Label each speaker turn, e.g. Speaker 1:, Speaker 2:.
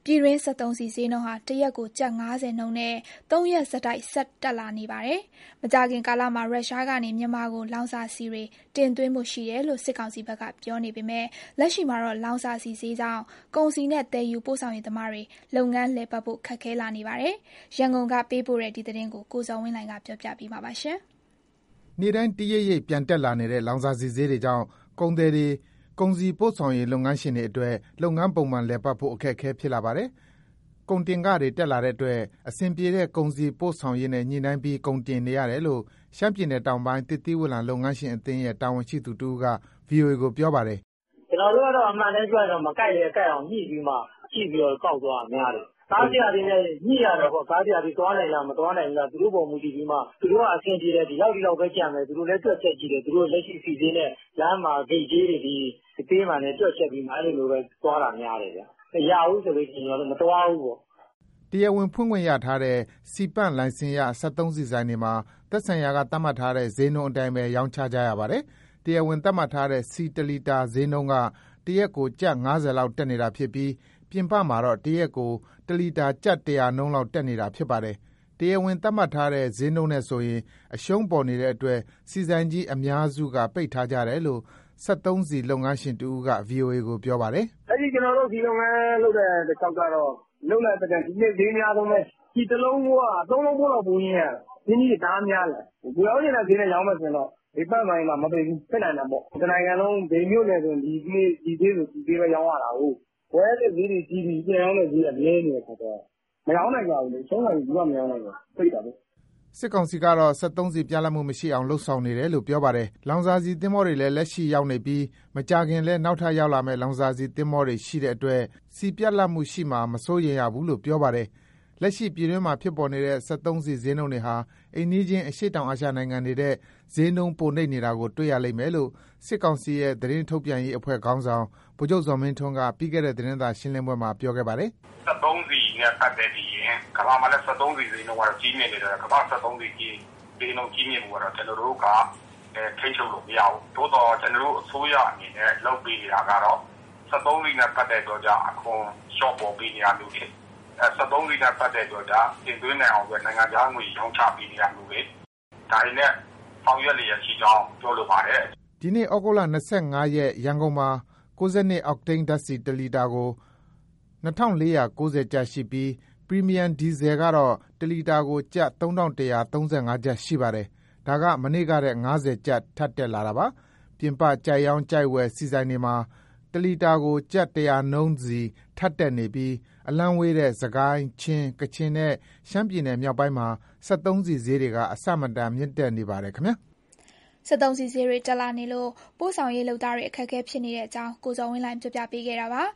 Speaker 1: ပြည်တွင်း73စီဈေးနှုန်းဟာတရက်ကိုကျပ်50နှုန်းနဲ့3ရက်ဆက်တိုက်ဆက်တက်လာနေပါတယ်။မကြာခင်ကာလမှာရုရှားကနေမြန်မာကိုလောင်စာဆီတွေတင်သွင်းမှုရှိတယ်လို့စစ်ကောင်စီဘက်ကပြောနေပေမဲ့လက်ရှိမှာတော့လောင်စာဆီဈေးကြောင့်ကုန်စည်နဲ့သယ်ယူပို့ဆောင်ရေးသမားတွေလုပ်ငန်းလည်ပတ်ဖို့ခက်ခဲလာနေပါတယ်။ရန်ကုန်ကပေးပို့တဲ့ဒီသတင်းကိုကိုဇော်ဝင်းလှိုင်ကပြောပြပေးမှာပါရှင်
Speaker 2: ။နေ့တိုင်းတရိပ်ရိပ်ပြန်တက်လာနေတဲ့လောင်စာဆီဈေးတွေကြောင့်ကုန်သည်တွေကုန်စည်ပို့ဆောင်ရေးလုပ်ငန်းရှင်တွေအတွက်လုပ်ငန်းပုံမှန်လည်ပတ်ဖို့အခက်အခဲဖြစ်လာပါတယ်။ကုန်တင်ခတွေတက်လာတဲ့အတွက်အဆင်ပြေတဲ့ကုန်စည်ပို့ဆောင်ရေးနဲ့ညှိနှိုင်းပြီးကုန်တင်နေရတယ်လို့ရှမ်းပြည်နယ်တောင်ပိုင်းသစ်သီးဝလံလုပ်ငန်းရှင်အသင်းရဲ့တာဝန်ရှိသူတူက VOA ကိုပြောပါတယ်
Speaker 3: ။ကျွန်တော်တို့ကတော့အမှန်တမ်းပြောရတော့မကိုက်ရဲကိုက်အောင်ညှိပြီးတော့ကောက်သွားတာများတယ်။ကားပြတွေနဲ့ညှိရတော့ပေါ့ကားပြတွေသွားနိုင်လားမသွားနိုင်လားသူတို့ပုံမူတည်ပြီးမှသူတို့ကအဆင်ပြေတယ်ဒီလောက်ပဲကြံမယ်သူတို့လည်းတွက်ချက်ကြည့်တယ်သူတို့လက်ရှိစီစဉ်နဲ့လမ်းမှာဂိတ်ကြီးတွေဒီပေးမှလည်းတွက်ချက်ပြီးမှအဲ့လိုပဲသွားတာများတယ်ဗျ။မရဘူးဆိုလို့ရှိရင်တော့မသွားဘူးပေါ့
Speaker 2: ။တရားဝင်ဖွင့်ခွင့်ရထားတဲ့စီပန့်လိုင်စင်ရ73စီဆိုင်တွေမှာသက်ဆိုင်ရာကသတ်မှတ်ထားတဲ့ဈေးနှုန်းအတိုင်းပဲရောင်းချကြရပါတယ်။တရားဝင်သတ်မှတ်ထားတဲ့စီ1လီတာဈေးနှုန်းကတရက်ကိုကျပ်50လောက်တက်နေတာဖြစ်ပြီးပြင်ပမှာတော့တရက်ကို1လီတာကျပ်100နှုန်းလောက်တက်နေတာဖြစ်ပါတယ်။တရားဝင်သတ်မှတ်ထားတဲ့ဈေးနှုန်းနဲ့ဆိုရင်အရှုံးပေါ်နေတဲ့အတွက်စီဆိုင်ကြီးအများစုကပိတ်ထားကြတယ်လို့73စီလုပ်ငန်းရှင်တူက VOA ကိုပြောပါတယ်
Speaker 3: ။အဲ့ဒီကျွန်တော်တို့ဒီလုပ်ငန်းလုပ်တဲ့တစ်ခေါက်ကတော့လုံလိုက်တဲ့ဒီနေ့ဈေးများဆုံးပဲဒီတစ်လုံးက3လုံးပို့တော့ပူရင်းရတယ်။ဒီနေ့ဒါများလာ။ဒီရောင်းနေတဲ့ဈေးနဲ့ရောင်းမယ်ဆိုတော့ဒီပတ်ပိုင်းမှာမပိတ်ဘူးဖြစ်နိုင်တာပေါ့။ဒီနိုင်ငံလုံးဒီမျိုးနဲ့ဆိုဒီဈေးပဲရောင်းရတာဟုတ်။ဝယ်တဲ့ဈေးတွေကြီးပြီးပြန်ရောင်းတဲ့ဈေးကနည်းနေတဲ့ခါကျတော့မရောင်းနိုင်ကြဘူးလေ။ဆုံးနိုင်ဘူးကမရောင်းနိုင်ဘူး။ပိတ်တာပဲ
Speaker 2: ။စစ်ကောင်စီကတော့73စီပြလက်မှုမရှိအောင်လှုပ်ဆောင်နေတယ်လို့ပြောပါတယ်။လောင်စာဆီသင်္ဘောတွေလည်းလက်ရှိရောက်နေပြီးမကြာခင်လည်းနောက်ထပ်ရောက်လာမဲ့လောင်စာဆီသင်္ဘောတွေရှိတဲ့အတွက်စီပြလက်မှုရှိမှာမစိုးရိမ်ရဘူးလို့ပြောပါတယ်။လက်ရှိပြည်တွင်းမှာဖြစ်ပေါ်နေတဲ့73စီဈေးနှုန်းတွေဟာအိမ်နီးချင်းအရှေ့တောင်အာရှနိုင်ငံတွေတဲ့ဈေးနှုန်းပိုနှိပ်နေတာကိုတွေ့ရလိမ့်မယ်လို့စစ်ကောင်စီရဲ့သတင်းထုတ်ပြန်ရေးအဖွဲ့ခေါင်းဆောင်ဗိုလ်ချုပ်ဇော်မင်းထွန်းကပြီးခဲ့တဲ့သတင်းစာရှင်းလင်းပွဲမှာပြောခဲ့ပါတယ်
Speaker 4: ။73စီနဲ့ပတ်သက်ပြီးရင်ကမ္ဘာမှာလည်း73စီဈေးနှုန်းကတော့ကြီးမြင့်နေတယ်ကမ္ဘာ73စီကြီးဈေးနှုန်းကြီးမြင့်မှုကတော့ကျွန်တော်တို့ကထိချုပ်လို့မရဘူး။သို့တော့ကျွန်တော်တို့အစိုးရအနေနဲ့လုပ်ပေးနေတာကတော့73စီနဲ့ပတ်သက်တော့ကြအခွန်လျှော့ပေါ်ပေးနေတာမျိုးတွေ73စီနဲ့ပတ်သက်တော့ကြတင်သွင်းနိုင်အောင်နိုင်ငံခြားငွေရောင်းချပေးနေတာမျိုးတွေဒါတွေနဲ့ဆောင်ရွက်လျက်ရှိကြောင်းပြောလိုပါတယ်
Speaker 2: ။ဒီနေ့ဩဂုတ်လ25ရက်ရန်ကုန်မှာ62အောက်တိန်းဓာတ်ဆီ1လီတာကို2490ကျပ်ရှိပြီးပရီမီယံဒီဇယ်ကတော့1လီတာကိုကျပ်3135ကျပ်ရှိပါတယ်။ဒါကမနေ့ကတဲ့50ကျပ်ထပ်တက်လာတာပါ။ပြင်ပကြိုက်ရောင်းကြိုက်ဝယ်စီဆိုင်တွေမှာ1လီတာကိုကျပ်100နှုန်းစီထပ်တက်နေပြီးအလံဝေးတဲ့စကိုင်းချင်းကချင်နဲ့ရှမ်းပြည်နယ်မြောက်ပိုင်းမှာ73စီဈေးတွေကအဆမတန်မြင့်တက်နေပါတယ်ခင်ဗျာ
Speaker 1: 73စီဈေးတွေတက်လာနေလို့ပို့ဆောင်ရေးလုပ်သားတွေအခက်အခဲဖြစ်နေတဲ့အကြောင်းကိုဇော်ဝင်းလှိုင်ပြပြပေးခဲ့တာပါ